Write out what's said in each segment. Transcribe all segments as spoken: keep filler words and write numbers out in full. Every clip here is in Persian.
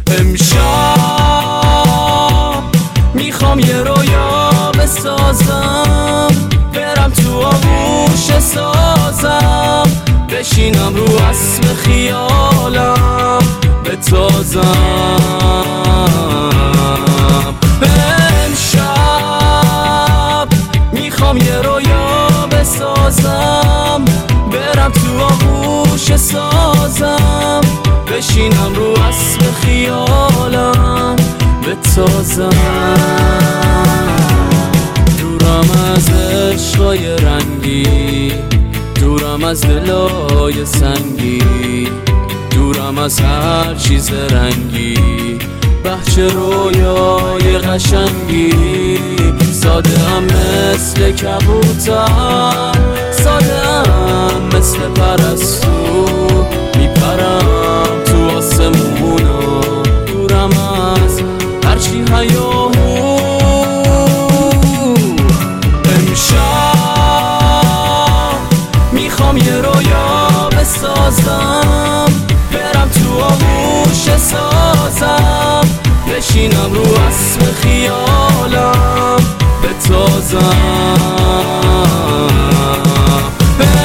امشب میخوام یه رویا بسازم، برم تو آغوش سازم، بشینم رو اسب خیالم بتازم. امشب میخوام یه رویا بسازم، برم تو آغوش سازم، بشینم رو اسب خیالم بتازم. دورم از عشقای رنگی، دورم از دلای سنگی، دورم از هر چیز رنگی، بچه رویای قشنگی. ساده هم مثل کبوتر، ساده هم مثل پرستو، میپرم تو آسمونا، دورم از هرچی هیاهو. امشب میخوام یه رویا بسازم، برم تو آغوش سازم، بشینم رو اسب خیالم بتازم.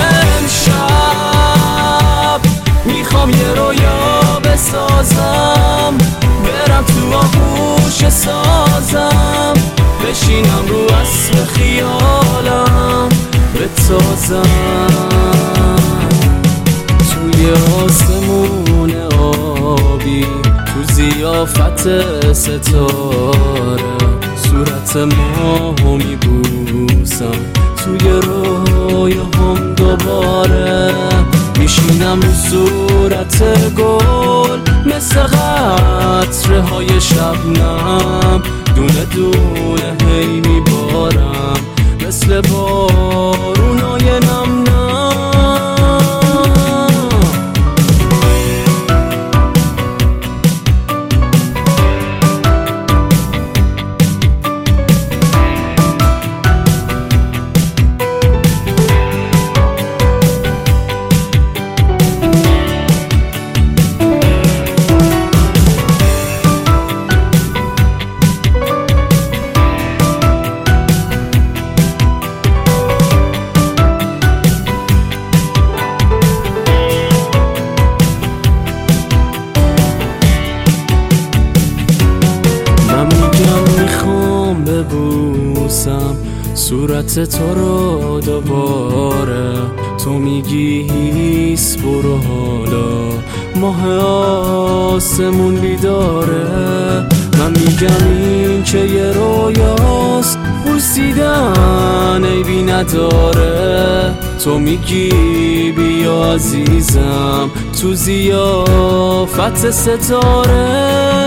امشب میخوام یه رویا بسازم، برم تو آغوش سازم، بشینم رو اسب خیالم بتازم. توی آسمون آبی، تو زیافت ستاره، صورت ماهو میبوسم، توی رویاهم دوباره میشینم رو صورت گل، مثل قطره های شبنم، دونه دونه هی میبارم، مثل بارونای نم نم. ببوسم صورت تو رو دوباره، تو میگی هیس برو حالا، ماه آسمون بیداره. من میگم این که یه رویاست، بوسیدن عیبی نداره، تو میگی بیا عزیزم تو زیافت ستاره.